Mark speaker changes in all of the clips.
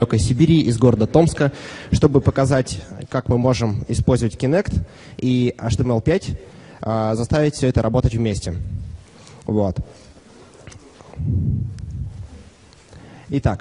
Speaker 1: далекой Сибири, из города Томска, чтобы показать, как мы можем использовать Kinect и HTML5, заставить все это работать вместе. Вот. Итак,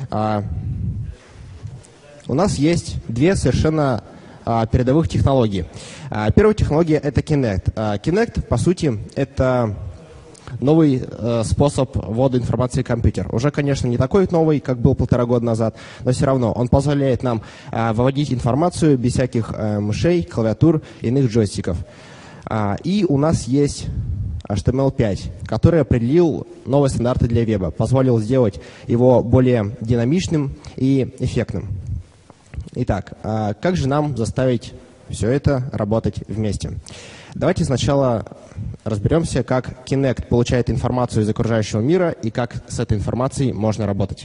Speaker 1: у нас есть две совершенно передовых технологии. Первая технология – это Kinect. Kinect, по сути, это новый способ ввода информации в компьютер. Уже, конечно, не такой новый, как был 1,5 года назад, но все равно он позволяет нам выводить информацию без всяких мышей, клавиатур, иных джойстиков. И у нас есть HTML5, который определил новые стандарты для веба, позволил сделать его более динамичным и эффектным. Итак, как же нам заставить все это работать вместе? Давайте сначала разберемся, как Kinect получает информацию из окружающего мира и как с этой информацией можно работать.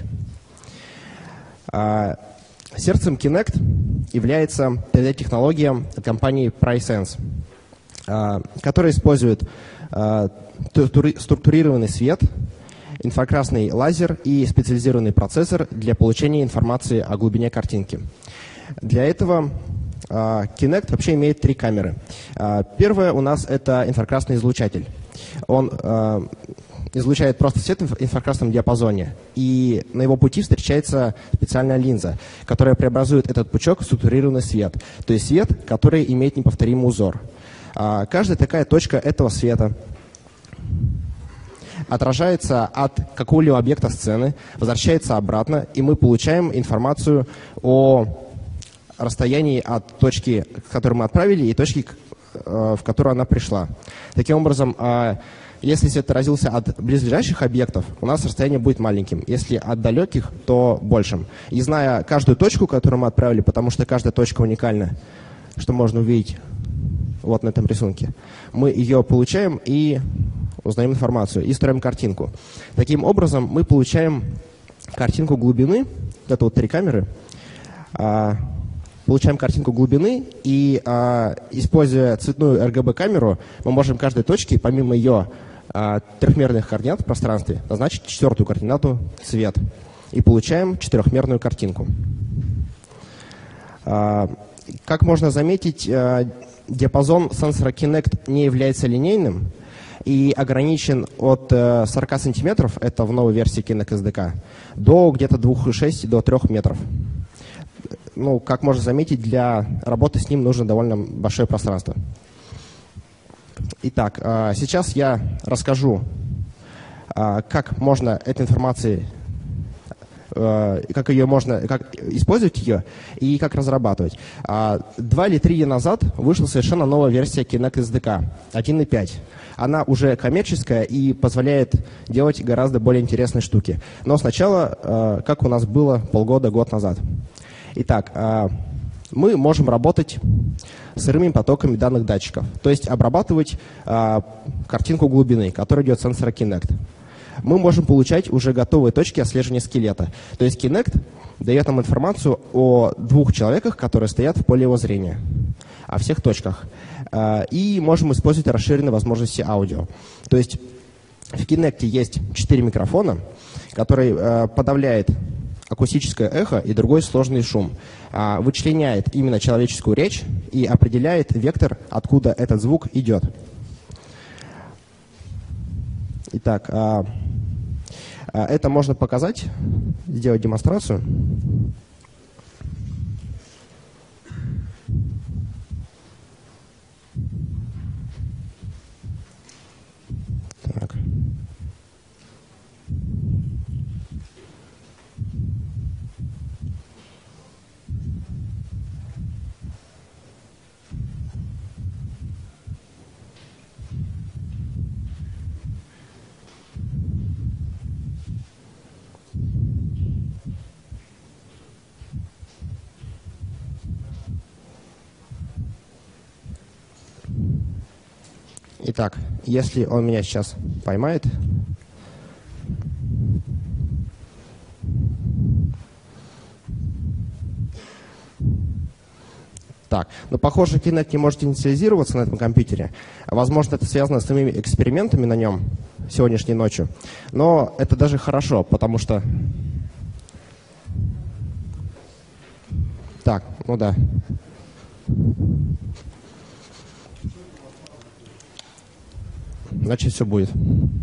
Speaker 1: Сердцем Kinect является 3D-технология от компании PriceSense, которая использует структурированный свет, инфракрасный лазер и специализированный процессор для получения информации о глубине картинки. Для этого Kinect вообще имеет 3 камеры. Первая у нас это инфракрасный излучатель. Он излучает просто свет в инфракрасном диапазоне, и на его пути встречается специальная линза, которая преобразует этот пучок в структурированный свет, то есть свет, который имеет неповторимый узор. Каждая такая точка этого света отражается от какого-либо объекта сцены, возвращается обратно, и мы получаем информацию о расстоянии от точки, к которой мы отправили, и точки, в которую она пришла. Таким образом, если свет отразился от близлежащих объектов, у нас расстояние будет маленьким. Если от далеких, то большим. И зная каждую точку, которую мы отправили, потому что каждая точка уникальна, что можно увидеть вот на этом рисунке, мы ее получаем и узнаем информацию, и строим картинку. Таким образом, мы получаем картинку глубины, это вот 3 камеры, получаем картинку глубины, и, используя цветную RGB-камеру, мы можем каждой точке, помимо ее трехмерных координат в пространстве, назначить 4-ю координату цвет, и получаем 4-мерную картинку. Как можно заметить, диапазон сенсора Kinect не является линейным и ограничен от 40 сантиметров, это в новой версии Kinect SDK, до где-то 2,6 до 3 метров. Ну, как можно заметить, для работы с ним нужно довольно большое пространство. Итак, сейчас я расскажу, как можно этой информацией, как использовать ее и как разрабатывать. 2 или 3 дня назад вышла совершенно новая версия Kinect SDK 1.5. Она уже коммерческая и позволяет делать гораздо более интересные штуки. Но сначала, как у нас было год назад. Итак, мы можем работать с сырыми потоками данных датчиков, то есть обрабатывать картинку глубины, которая идет от сенсора Kinect. Мы можем получать уже готовые точки отслеживания скелета. То есть Kinect дает нам информацию о 2 человеках, которые стоят в поле его зрения, о всех точках. И можем использовать расширенные возможности аудио. То есть в Kinect есть 4 микрофона, которые подавляют акустическое эхо и другой сложный шум, вычленяет именно человеческую речь и определяет вектор, откуда этот звук идет. Итак, это можно показать, сделать демонстрацию. Так. Итак, если он меня сейчас поймает, так, но похоже, Kinect не может инициализироваться на этом компьютере. Возможно, это связано с самими экспериментами на нем сегодняшней ночью. Но это даже хорошо, потому что Так, ну да. Значит, все будет.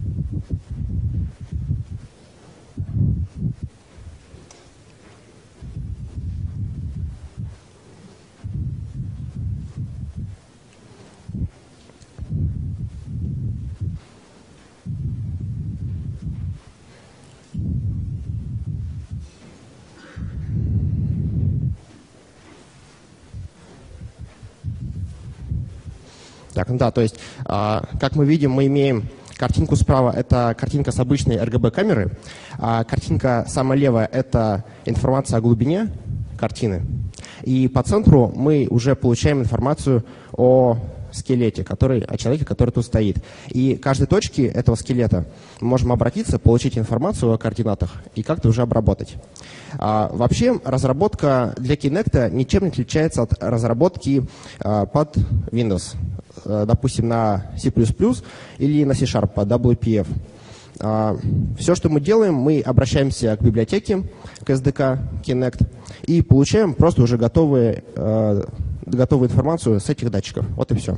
Speaker 1: Так, ну да, то есть, как мы видим, мы имеем картинку справа, это картинка с обычной RGB-камеры, а картинка самая левая, это информация о глубине картины. И по центру мы уже получаем информацию о скелете, о человеке, который тут стоит. И каждой точке этого скелета мы можем обратиться, получить информацию о координатах и как-то уже обработать. Вообще, разработка для Kinect ничем не отличается от разработки под Windows. Допустим, на C++ или на C# под WPF. Все, что мы делаем, мы обращаемся к библиотеке, к SDK Kinect, и получаем просто уже готовую информацию с этих датчиков. Вот и все.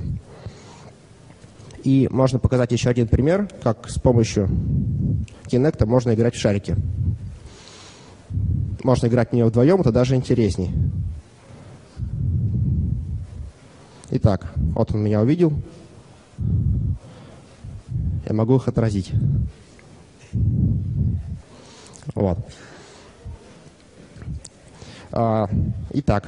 Speaker 1: И можно показать еще один пример, как с помощью Kinect можно играть в шарики. Можно играть в нее вдвоем, это даже интересней. Итак, вот он меня увидел. Я могу их отразить. Вот. Итак.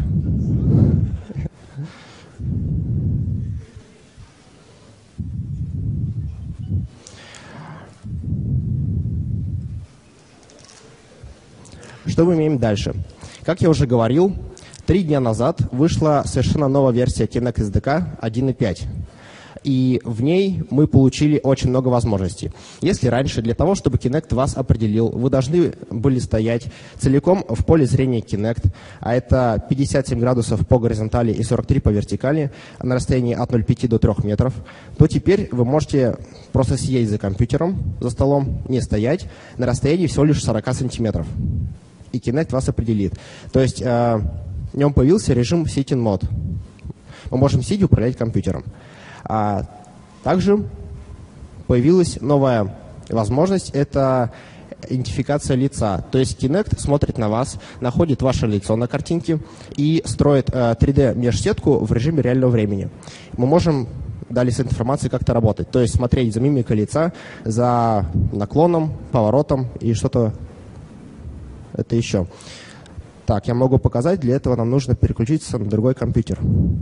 Speaker 1: Что мы имеем дальше? Как я уже говорил, 3 дня назад вышла совершенно новая версия Kinect SDK 1.5. И в ней мы получили очень много возможностей. Если раньше для того, чтобы Kinect вас определил, вы должны были стоять целиком в поле зрения Kinect, а это 57 градусов по горизонтали и 43 по вертикали, на расстоянии от 0,5 до 3 метров, то теперь вы можете просто сидеть за компьютером, за столом, не стоять, на расстоянии всего лишь 40 сантиметров. И Kinect вас определит. То есть в нем появился режим Sitting Mode. Мы можем сидя управлять компьютером. Также появилась новая возможность, это идентификация лица. То есть Kinect смотрит на вас, находит ваше лицо на картинке и строит 3D-межсетку в режиме реального времени. Мы можем далее с информацией как-то работать. То есть смотреть за мимикой лица, за наклоном, поворотом и что-то это еще. Так, я могу показать, для этого нам нужно переключиться на другой компьютер.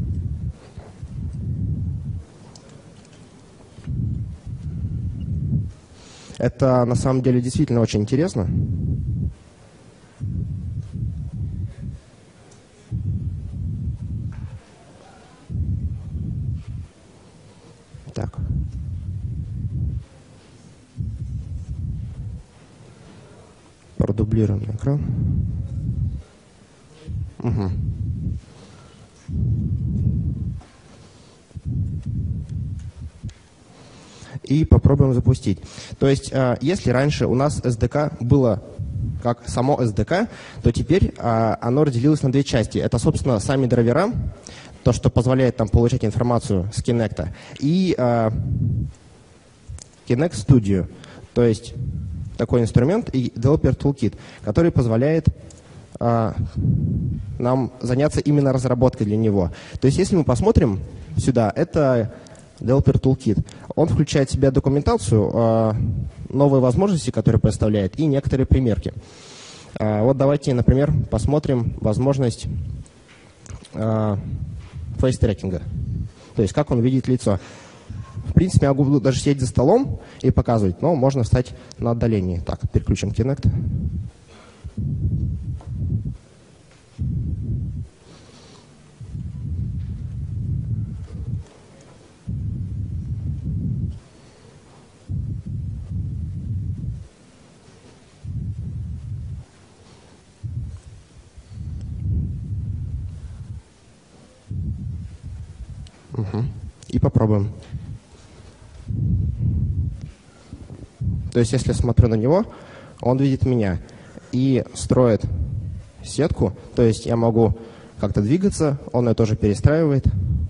Speaker 1: Это на самом деле действительно очень интересно. Так. Продублируем экран. Угу. И попробуем запустить. То есть, если раньше у нас SDK было как само SDK, то теперь оно разделилось на 2 части. Это, собственно, сами драйвера, то, что позволяет там получать информацию с Kinect, и Kinect Studio, то есть такой инструмент и Developer Toolkit, который позволяет нам заняться именно разработкой для него. То есть, если мы посмотрим сюда, это Developer Toolkit. Он включает в себя документацию, новые возможности, которые представляет, и некоторые примерки. Вот давайте, например, посмотрим возможность фейс-трекинга. То есть, как он видит лицо. В принципе, я могу даже сидеть за столом и показывать, но можно встать на отдалении. Так, переключим Kinect. Угу. И попробуем. То есть, если я смотрю на него, он видит меня и строит сетку. То есть, я могу как-то двигаться, он ее тоже перестраивает,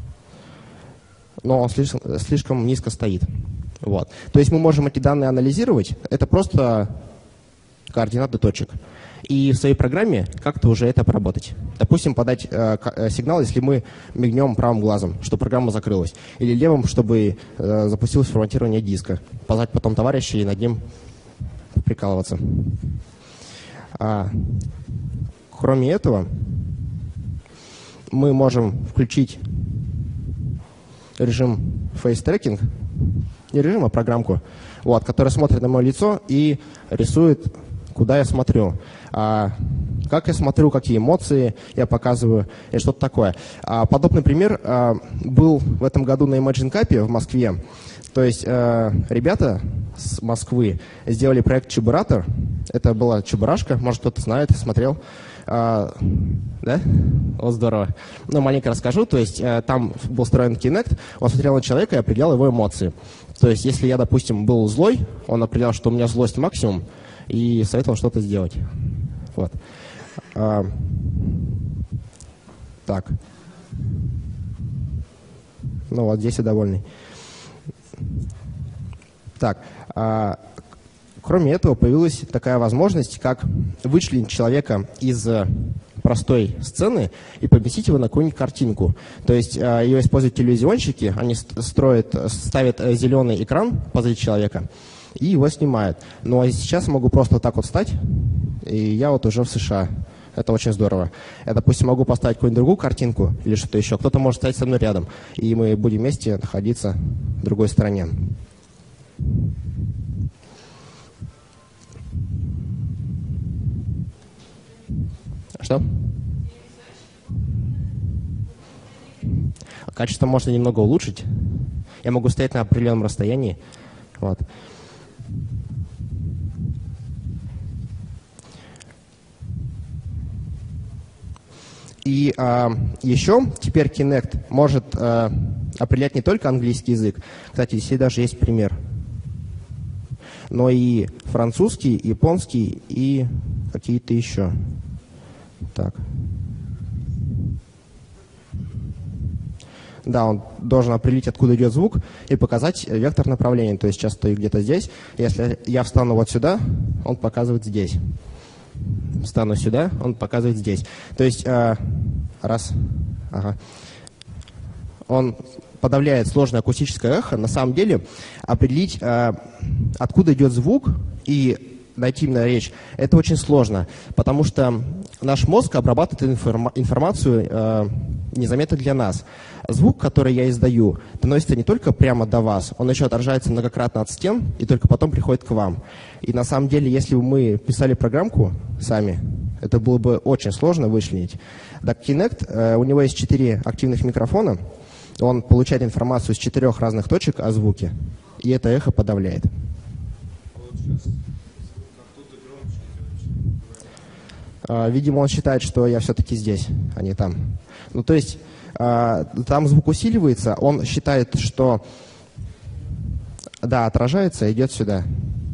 Speaker 1: но он слишком низко стоит. Вот. То есть мы можем эти данные анализировать, это просто координаты точек. И в своей программе как-то уже это обработать. Допустим, подать сигнал, если мы мигнем правым глазом, что программа закрылась, или левым, чтобы запустилось форматирование диска. Позвать потом товарища и над ним прикалываться. Кроме этого, мы можем включить режим Face Tracking, не режим, а программку, вот, которая смотрит на мое лицо и рисует, куда я смотрю. Как я смотрю, какие эмоции я показываю и что-то такое. Подобный пример был в этом году на Imagine Cup в Москве. То есть ребята с Москвы сделали проект Чебуратор. Это была Чебурашка, может кто-то знает, смотрел. Да? Вот здорово. Ну, маленько расскажу. То есть там был встроен Kinect, он смотрел на человека и определял его эмоции. То есть если я, допустим, был злой, он определял, что у меня злость максимум, и советовал что-то сделать. Вот. Так. Ну вот, здесь я довольный. Так. Кроме этого, появилась такая возможность, как вычленить человека из простой сцены и поместить его на какую-нибудь картинку. То есть ее используют телевизионщики, они ставят зеленый экран позади человека и его снимают. Ну а сейчас я могу просто вот так вот встать, и я вот уже в США. Это очень здорово. Я, допустим, могу поставить какую-нибудь другую картинку или что-то еще. Кто-то может стоять со мной рядом, и мы будем вместе находиться в другой стороне. Что? Качество можно немного улучшить. Я могу стоять на определенном расстоянии. Вот. И еще теперь Kinect может определять не только английский язык. Кстати, здесь даже есть пример. Но и французский, японский и какие-то еще. Так. Да, он должен определить, откуда идет звук, и показать вектор направления. То есть сейчас стою где-то здесь. Если я встану вот сюда, он показывает здесь. Встану сюда, он показывает здесь. То есть раз. Ага. Он подавляет сложное акустическое эхо. На самом деле определить, откуда идет звук и найти именно речь, это очень сложно, потому что наш мозг обрабатывает информацию незаметно для нас. Звук, который я издаю, доносится не только прямо до вас, он еще отражается многократно от стен и только потом приходит к вам. И на самом деле, если бы мы писали программку сами, это было бы очень сложно вычленить. Так, Kinect, у него есть 4 активных микрофона, он получает информацию с 4 разных точек о звуке, и это эхо подавляет. Видимо, он считает, что я все-таки здесь, а не там. Ну, то есть, там звук усиливается, он считает, что, да, отражается, идет сюда.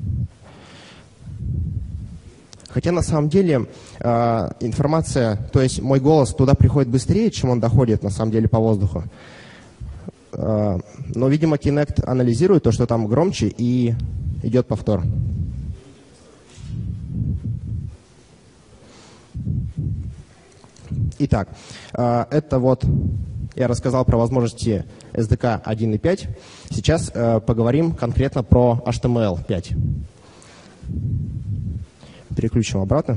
Speaker 1: Хотя, на самом деле, информация, то есть, мой голос туда приходит быстрее, чем он доходит, на самом деле, по воздуху. Но, видимо, Kinect анализирует то, что там громче, и идет повтор. Итак, это вот я рассказал про возможности SDK 1.5. Сейчас поговорим конкретно про HTML5. Переключим обратно.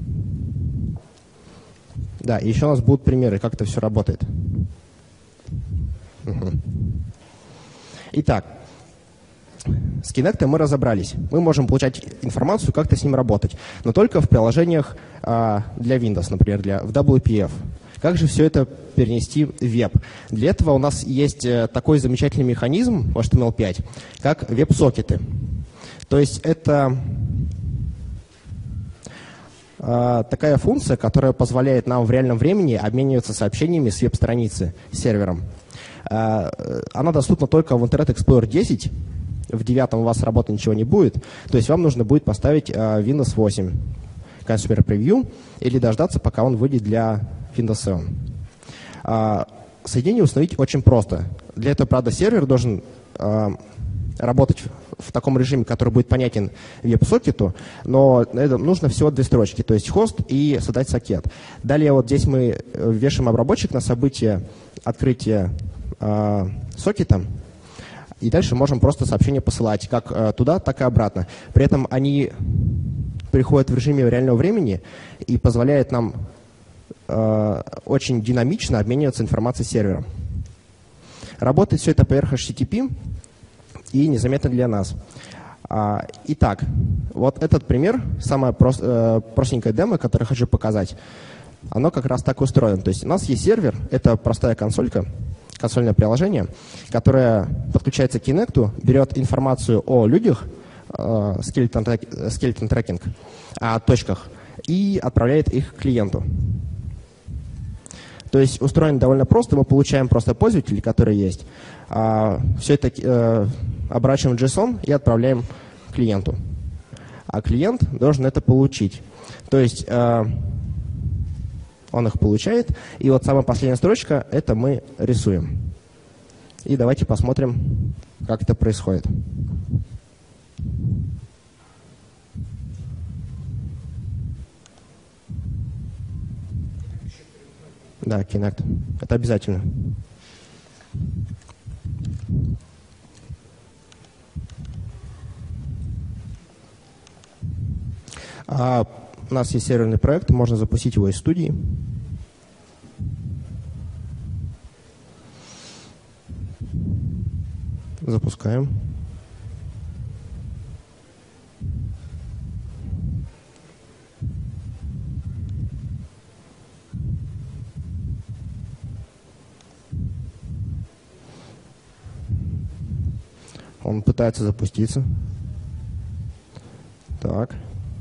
Speaker 1: Да, и еще у нас будут примеры, как это все работает. Угу. Итак, с Kinect мы разобрались. Мы можем получать информацию, как-то с ним работать, но только в приложениях для Windows, например, в WPF. Как же все это перенести в веб? Для этого у нас есть такой замечательный механизм в HTML5, как веб-сокеты. То есть это такая функция, которая позволяет нам в реальном времени обмениваться сообщениями с веб-страницы, с сервером. Она доступна только в Internet Explorer 10. В 9 у вас работы ничего не будет. То есть вам нужно будет поставить Windows 8 Consumer Preview или дождаться, пока он выйдет для Windows 7. Соединение установить очень просто. Для этого, правда, сервер должен работать в таком режиме, который будет понятен веб-сокету, но это нужно всего 2 строчки, то есть хост и создать сокет. Далее вот здесь мы вешаем обработчик на событие открытия сокета, и дальше можем просто сообщение посылать как туда, так и обратно. При этом они приходят в режиме реального времени и позволяют нам очень динамично обмениваться информацией с сервером. Работает все это поверх HTTP и незаметно для нас. Итак, вот этот пример, самое простенькое демо, которое хочу показать, оно как раз так устроено. То есть у нас есть сервер, это простая консолька, консольное приложение, которое подключается к Kinect, берет информацию о людях, skeleton tracking, о точках, и отправляет их к клиенту. То есть устроено довольно просто, мы получаем просто пользователей, которые есть, все это оборачиваем в JSON и отправляем клиенту. А клиент должен это получить. То есть он их получает, и вот самая последняя строчка, это мы рисуем. И давайте посмотрим, как это происходит. Да, Kinect. Это обязательно. У нас есть серверный проект, можно запустить его из студии. Запускаем. Он пытается запуститься. Так.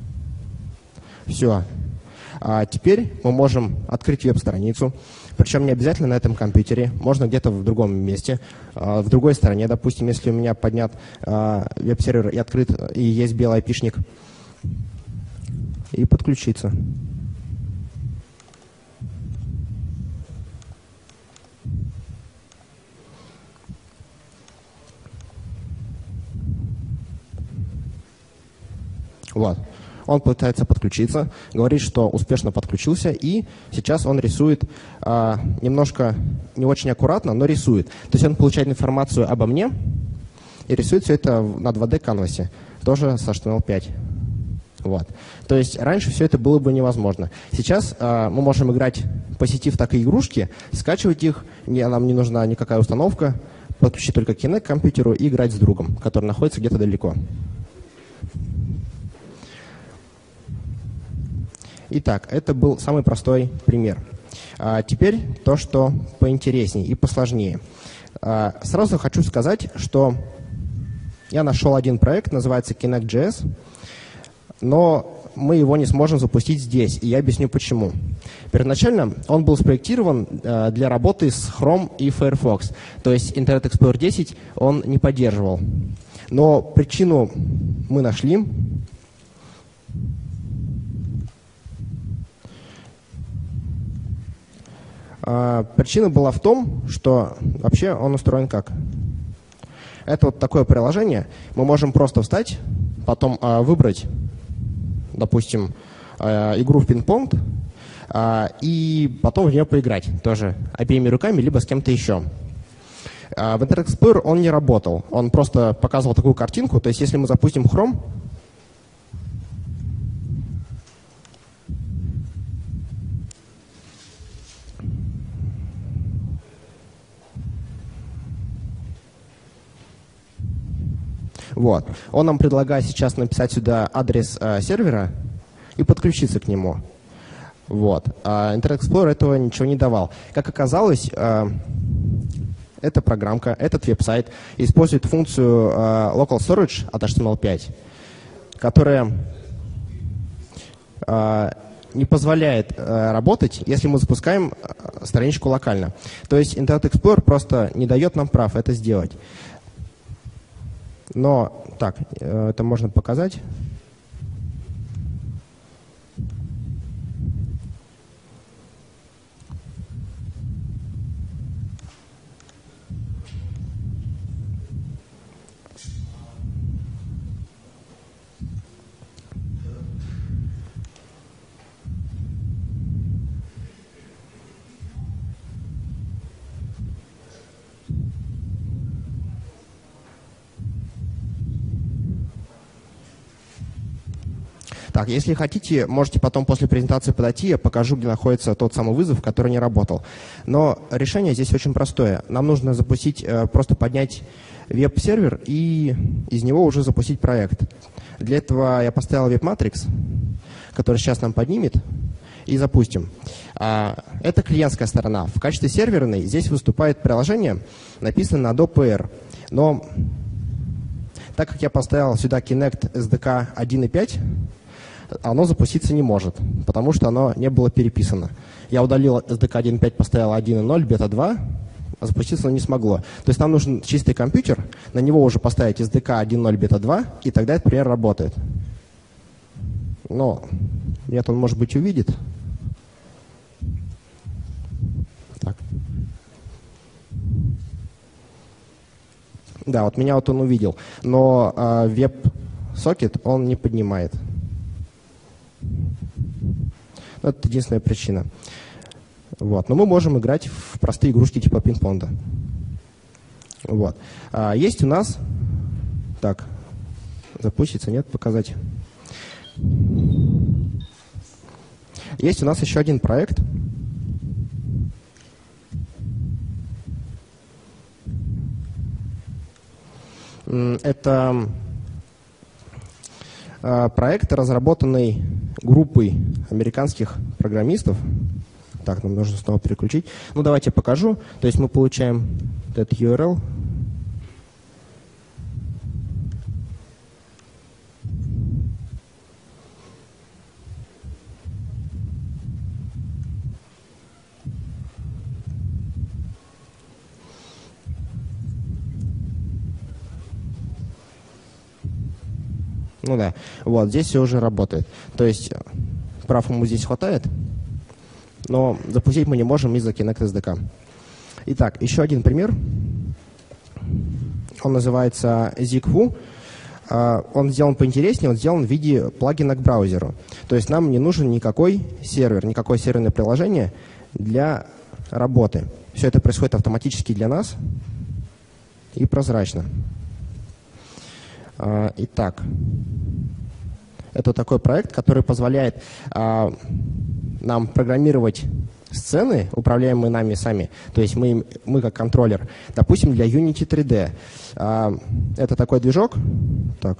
Speaker 1: Все. А теперь мы можем открыть веб-страницу. Причем не обязательно на этом компьютере. Можно где-то в другом месте, в другой стороне. Допустим, если у меня поднят веб-сервер и открыт, и есть белый айпишник. И подключиться. Вот. Он пытается подключиться, говорит, что успешно подключился, и сейчас он рисует немножко не очень аккуратно, но рисует. То есть он получает информацию обо мне и рисует все это на 2D канвасе, тоже с HTML5. Вот. То есть раньше все это было бы невозможно. Сейчас мы можем играть по сети в такие игрушки, скачивать их, нам не нужна никакая установка, подключить только Kinect к компьютеру и играть с другом, который находится где-то далеко. Итак, это был самый простой пример. Теперь то, что поинтереснее и посложнее. Сразу хочу сказать, что я нашел один проект, называется Kinect.js, но мы его не сможем запустить здесь, и я объясню почему. Первоначально он был спроектирован для работы с Chrome и Firefox, то есть Internet Explorer 10 он не поддерживал. Но причину мы нашли. Причина была в том, что вообще он устроен как? Это вот такое приложение. Мы можем просто встать, потом выбрать, допустим, игру в пинг-понг, и потом в нее поиграть тоже обеими руками, либо с кем-то еще. В Internet Explorer он не работал. Он просто показывал такую картинку. То есть если мы запустим Chrome, вот. Он нам предлагает сейчас написать сюда адрес сервера и подключиться к нему. Вот. Internet Explorer этого ничего не давал. Как оказалось, эта программка, этот веб-сайт использует функцию Local Storage от HTML5, которая не позволяет работать, если мы запускаем страничку локально. То есть Internet Explorer просто не дает нам прав это сделать. Но, так, это можно показать. Так, если хотите, можете потом после презентации подойти, я покажу, где находится тот самый вызов, который не работал. Но решение здесь очень простое. Нам нужно запустить, просто поднять веб-сервер и из него уже запустить проект. Для этого я поставил WebMatrix, который сейчас нам поднимет, и запустим. Это клиентская сторона. В качестве серверной здесь выступает приложение, написано на DOPR. Но так как я поставил сюда Kinect SDK 1.5, оно запуститься не может, потому что оно не было переписано. Я удалил SDK 1.5, поставил 1.0, бета 2, а запуститься оно не смогло. То есть нам нужен чистый компьютер, на него уже поставить SDK 1.0, бета 2, и тогда это, например, работает. Но нет, он, может быть, увидит. Так. Да, вот меня вот он увидел, но веб-сокет он не поднимает. Это единственная причина. Вот. Но мы можем играть в простые игрушки типа пинг-понга. Вот. Есть у нас... Так, запустится, нет, показать. Есть у нас еще один проект. Это проект, разработанный группой американских программистов. Так, нам нужно снова переключить. Ну, давайте я покажу. То есть мы получаем этот URL. Ну да, вот, здесь все уже работает. То есть прав ему здесь хватает, но запустить мы не можем из-за Kinect SDK. Итак, еще один пример. Он называется ZigFu. Он сделан поинтереснее, он сделан в виде плагина к браузеру. То есть нам не нужен никакой сервер, никакое серверное приложение для работы. Все это происходит автоматически для нас и прозрачно. Итак, это такой проект, который позволяет нам программировать сцены, управляемые нами сами. То есть мы как контроллер. Допустим, для Unity 3D. Это такой движок. Так.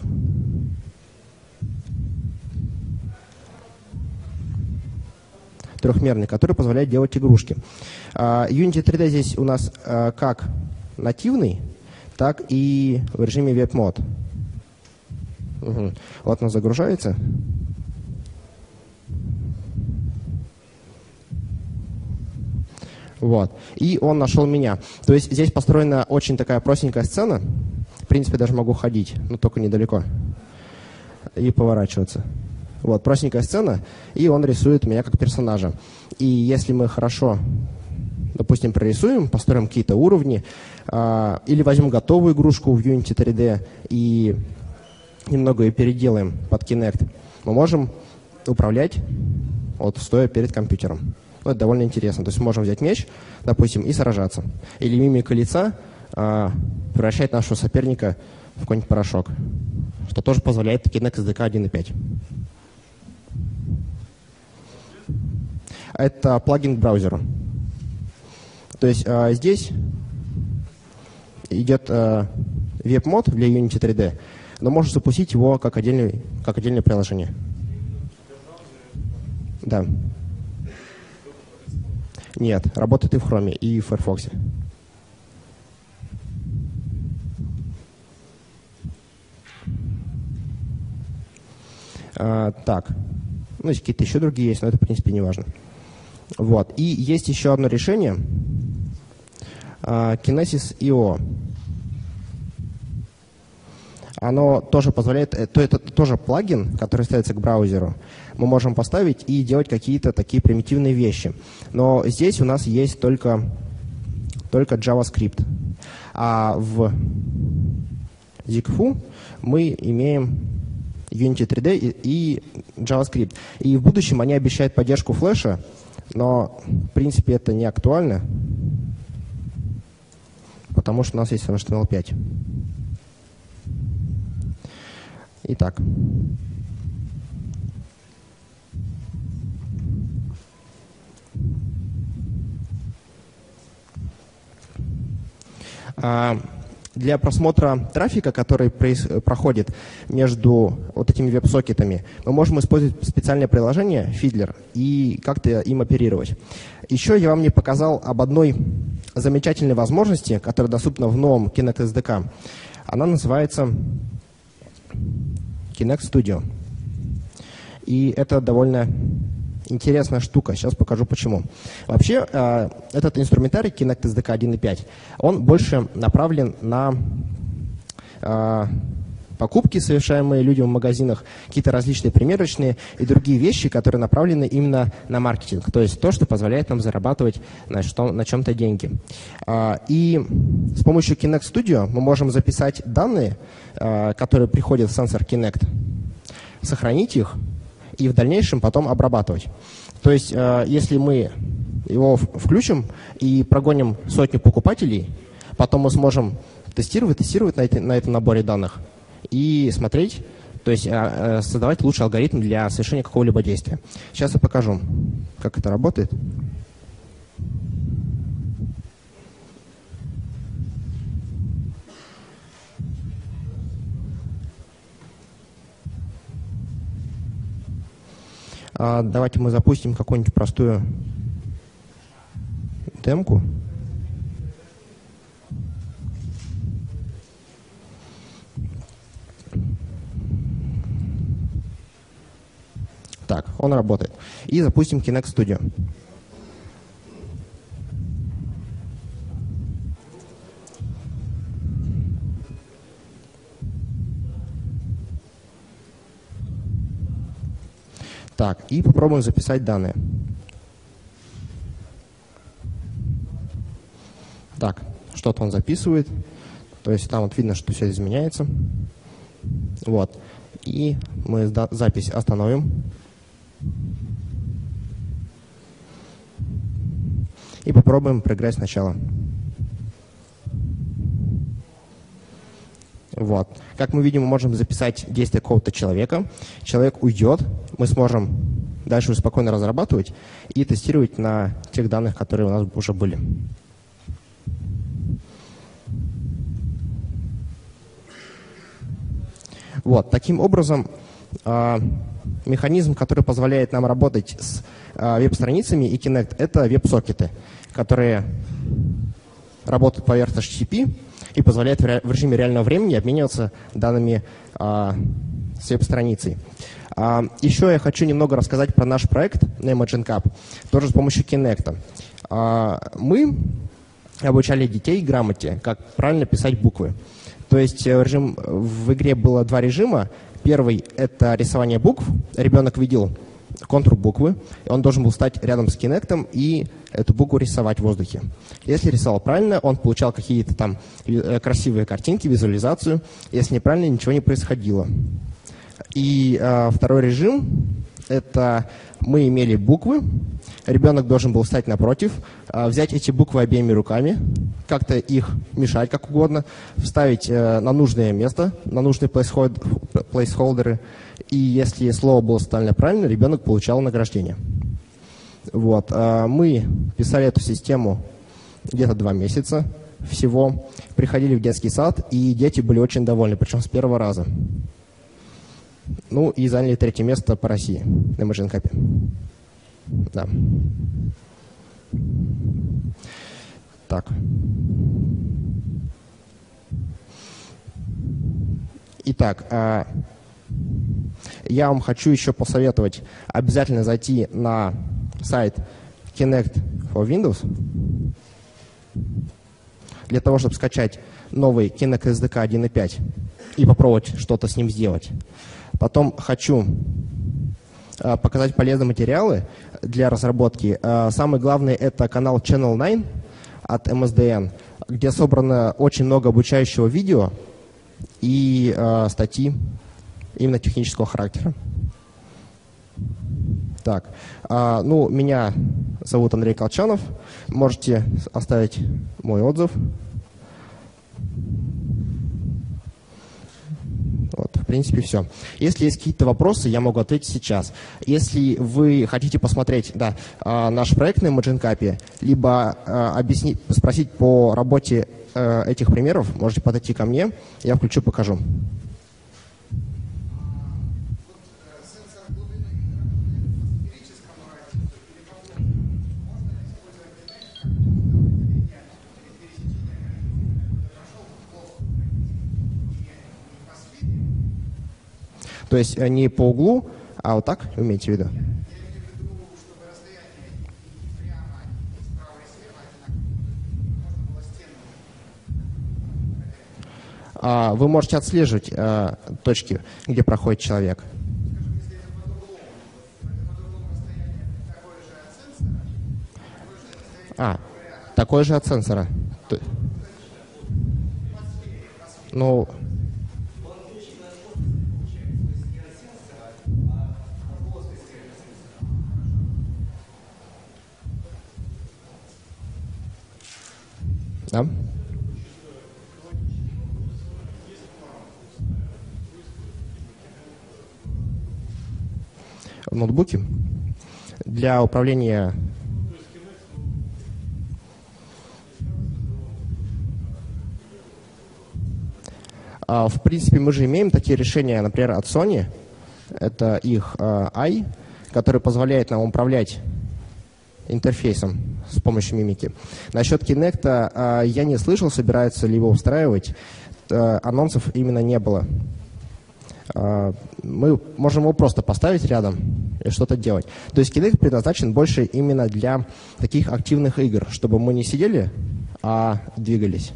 Speaker 1: Трехмерный, который позволяет делать игрушки. Unity 3D здесь у нас как нативный, так и в режиме WebMod. Угу. Вот он загружается. Вот. И он нашел меня. То есть здесь построена очень такая простенькая сцена. В принципе, даже могу ходить, но только недалеко. И поворачиваться. Вот, простенькая сцена, и он рисует меня как персонажа. И если мы хорошо, допустим, прорисуем, построим какие-то уровни, или возьмем готовую игрушку в Unity 3D и немного ее переделаем под Kinect, мы можем управлять, вот, стоя перед компьютером. Ну, это довольно интересно. То есть мы можем взять меч, допустим, и сражаться. Или мимика лица превращать нашего соперника в какой-нибудь порошок, что тоже позволяет Kinect SDK 1.5. Это плагин к браузеру. То есть здесь идет веб-мод для Unity 3D, но можно запустить его как отдельное приложение. Да. Нет, работает и в Chrome, и в Firefox. Так. Ну, есть какие-то еще другие есть, но это, в принципе, не важно. Вот. И есть еще одно решение. Kinesis.io. Оно тоже позволяет, это тоже плагин, который ставится к браузеру. Мы можем поставить и делать какие-то такие примитивные вещи. Но здесь у нас есть только JavaScript. А в ZigFu мы имеем Unity 3D и JavaScript. И в будущем они обещают поддержку флеша, но в принципе это не актуально, потому что у нас есть HTML5. Итак. Для просмотра трафика, который проходит между вот этими веб-сокетами, мы можем использовать специальное приложение Fiddler и как-то им оперировать. Еще я вам не показал об одной замечательной возможности, которая доступна в новом Kinect SDK. Она называется Kinect Studio. И это довольно интересная штука. Сейчас покажу почему. Вообще, этот инструментарий Kinect SDK 1.5, он больше направлен на покупки, совершаемые людям в магазинах, какие-то различные примерочные и другие вещи, которые направлены именно на маркетинг. То есть то, что позволяет нам зарабатывать на чем-то деньги. И с помощью Kinect Studio мы можем записать данные, которые приходят в сенсор Kinect, сохранить их и в дальнейшем потом обрабатывать. То есть, если мы его включим и прогоним сотню покупателей, потом мы сможем тестировать на этом наборе данных и смотреть, то есть создавать лучший алгоритм для совершения какого-либо действия. Сейчас я покажу, как это работает. Давайте мы запустим какую-нибудь простую демку. Так, он работает. И запустим Kinect Studio. Так, и попробуем записать данные. Так, что-то он записывает. То есть там вот видно, что все изменяется. Вот. И мы запись остановим. И попробуем проиграть сначала. Вот. Как мы видим, мы можем записать действие какого-то человека. Человек уйдет, мы сможем дальше спокойно разрабатывать и тестировать на тех данных, которые у нас уже были. Вот. Таким образом, механизм, который позволяет нам работать с веб-страницами и Kinect, это веб-сокеты, которые работают поверх HTTP и позволяют в режиме реального времени обмениваться данными с веб-страницей. Еще я хочу немного рассказать про наш проект Nemagen Cup, тоже с помощью Kinect. Мы обучали детей грамоте, как правильно писать буквы. То есть в игре было два режима. Первый – это рисование букв. Ребенок видел контур буквы, и он должен был стать рядом с Kinect и эту букву рисовать в воздухе. Если рисовал правильно, он получал какие-то там красивые картинки, визуализацию. Если неправильно, ничего не происходило. И второй режим – это мы имели буквы, ребенок должен был встать напротив, взять эти буквы обеими руками, как-то их мешать как угодно, вставить на нужное место, на нужные плейсхолдеры, и если слово было составлено правильно, ребенок получал награждение. Вот. Мы писали эту систему где-то 2 месяца всего, приходили в детский сад, и дети были очень довольны, причем с первого раза. Ну и заняли 3-е место по России на Nemagen Cup. Да. Так. Итак, я вам хочу еще посоветовать обязательно зайти на сайт Kinect for Windows для того, чтобы скачать новый Kinect SDK 1.5 и попробовать что-то с ним сделать. Потом хочу показать полезные материалы для разработки. Самый главный – это канал Channel 9 от MSDN, где собрано очень много обучающего видео и статьи именно технического характера. Так, меня зовут Андрей Колчанов. Можете оставить мой отзыв. Вот, в принципе, все. Если есть какие-то вопросы, я могу ответить сейчас. Если вы хотите посмотреть наш проект на ImageNCAP, либо спросить по работе этих примеров, можете подойти ко мне, я включу, покажу. То есть не по углу, а вот так, имеете в виду? Вы можете отслеживать точки, где проходит человек. Такой же от сенсора. Ну... Да? В ноутбуке для управления... В принципе, мы же имеем такие решения, например, от Sony. Это их i, который позволяет нам управлять интерфейсом с помощью мимики. Насчет Kinect я не слышал, собираются ли его устраивать. Анонсов именно не было. Мы можем его просто поставить рядом и что-то делать. То есть Kinect предназначен больше именно для таких активных игр, чтобы мы не сидели, а двигались.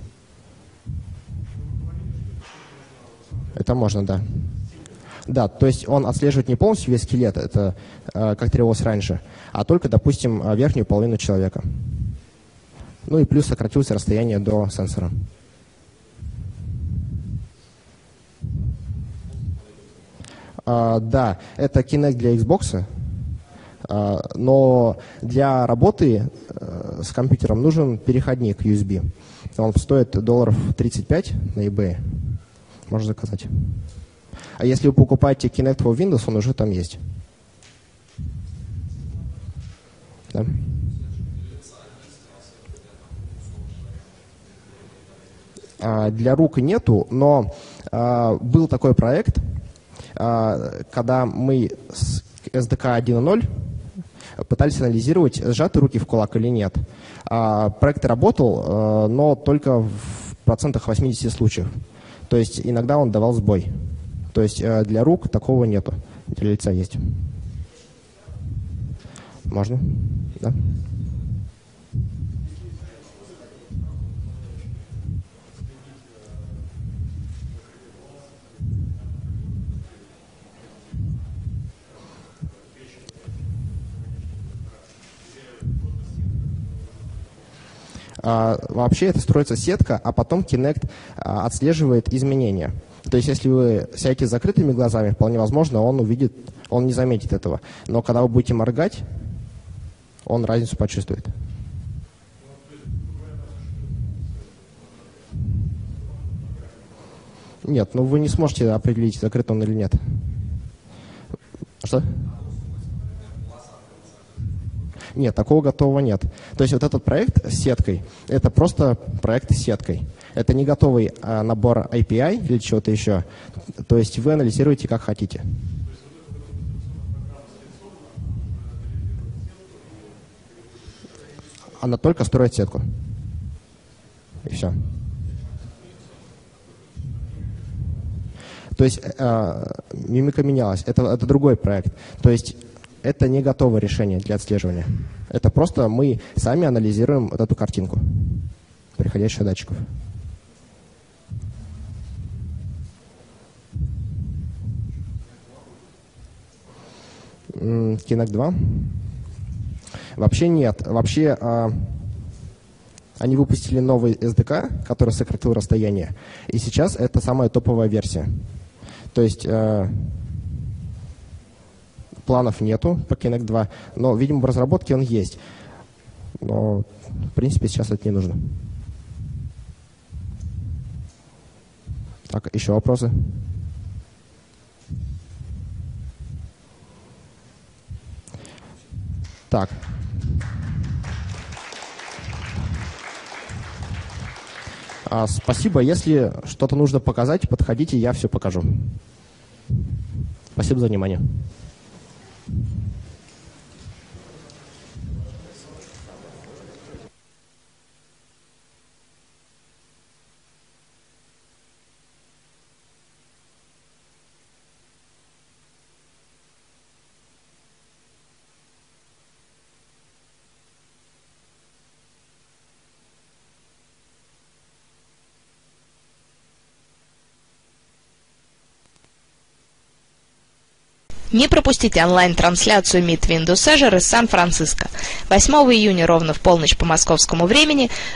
Speaker 1: Это можно, да. Да, то есть он отслеживает не полностью весь скелет, это как требовалось раньше, а только, допустим, верхнюю половину человека. Ну и плюс сократилось расстояние до сенсора. Да, это Kinect для Xbox, но для работы с компьютером нужен переходник USB. Он стоит $35 на eBay. Можно заказать. А если вы покупаете Kinect for Windows, он уже там есть. Да. Для рук нету, но был такой проект, когда мы с SDK 1.0 пытались анализировать, сжаты руки в кулак или нет. Проект работал, но только в процентах 80 случаев. То есть иногда он давал сбой. То есть для рук такого нету. Для лица есть. Можно? Да. Вообще это строится сетка, а потом Kinect отслеживает изменения. То есть если вы сядете с закрытыми глазами, вполне возможно, он не заметит этого. Но когда вы будете моргать, он разницу почувствует. Нет, ну вы не сможете определить, закрыт он или нет. Что? Нет, такого готового нет. То есть вот этот проект с сеткой, это просто проект с сеткой. Это не готовый набор API или чего-то еще. То есть вы анализируете как хотите. Она только строит сетку. И все. То есть мимика менялась. Это другой проект. То есть это не готовое решение для отслеживания. Это просто мы сами анализируем вот эту картинку приходящих датчиков. Kinect 2? Вообще нет. Вообще они выпустили новый SDK, который сократил расстояние. И сейчас это самая топовая версия. То есть планов нету по Kinect 2, но, видимо, в разработке он есть. Но, в принципе, сейчас это не нужно. Так, еще вопросы? Так. Спасибо. Если что-то нужно показать, подходите, я все покажу. Спасибо за внимание.
Speaker 2: Не пропустите онлайн-трансляцию Meet Windows Azure из Сан-Франциско. 8 июня ровно в полночь по московскому времени